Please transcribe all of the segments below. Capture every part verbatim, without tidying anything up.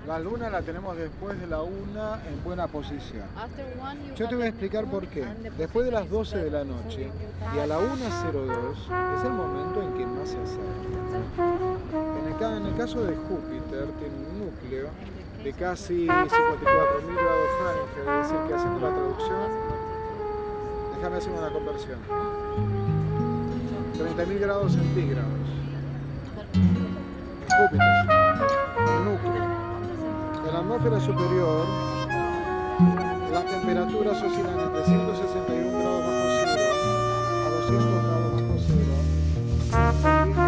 La luna la tenemos después de la una en buena posición. After one, you Yo te got voy a the explicar moon por qué. and the Después de las position is doce de la better. So noche you y a la have- una cero dos es el momento en que más se acerca. En el, ca- en el caso de Júpiter tiene un núcleo de casi cincuenta y cuatro mil grados Fahrenheit, es decir, que haciendo la traducción, déjame hacer una conversión, treinta mil grados centígrados. Júpiter, el núcleo. En la atmósfera superior, las temperaturas oscilan entre ciento sesenta y uno grados bajo cero a doscientos grados bajo cero.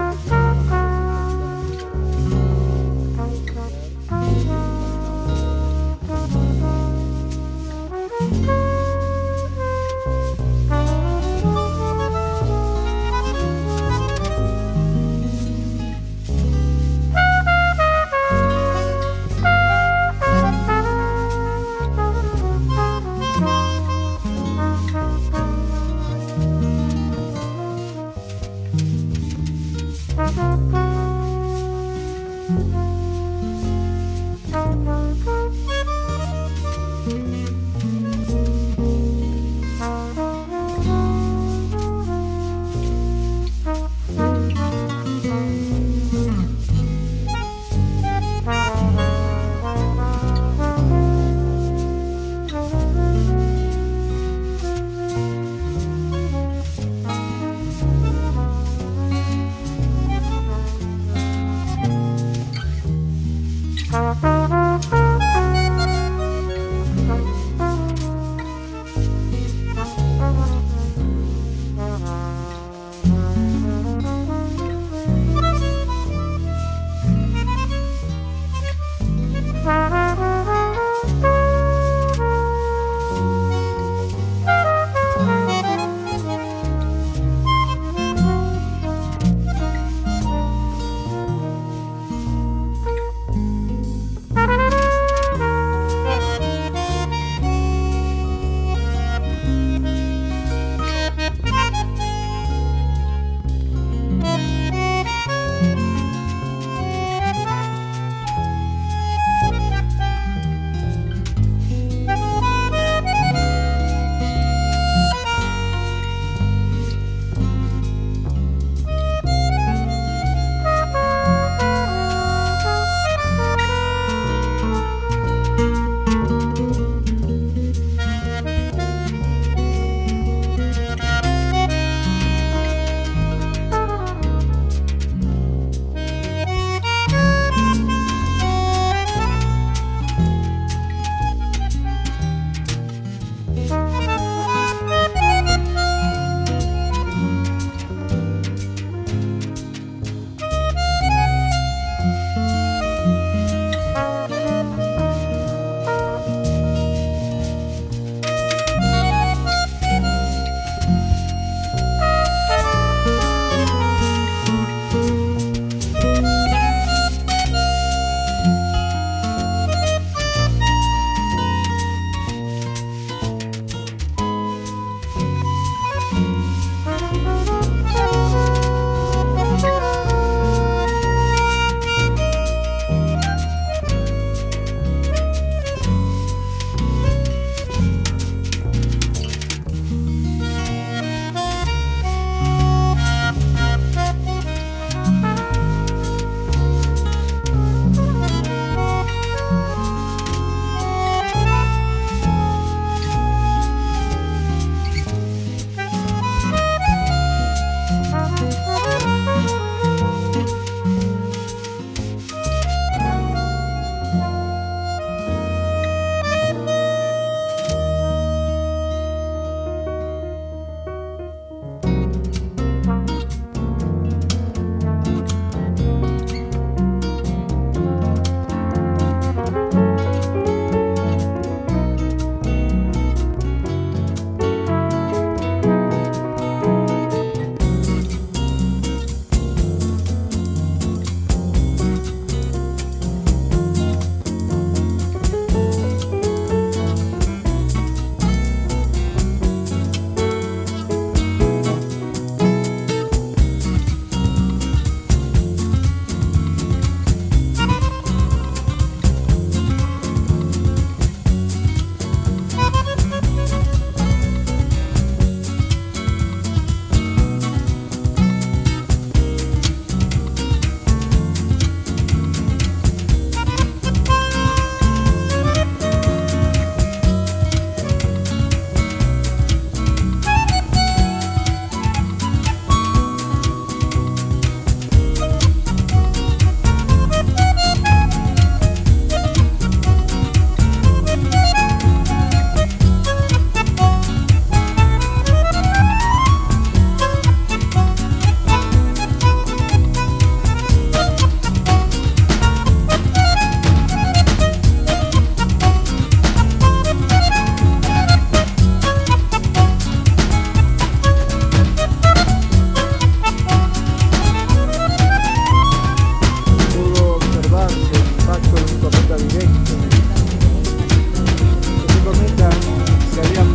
cometa directo. Ese cometa se había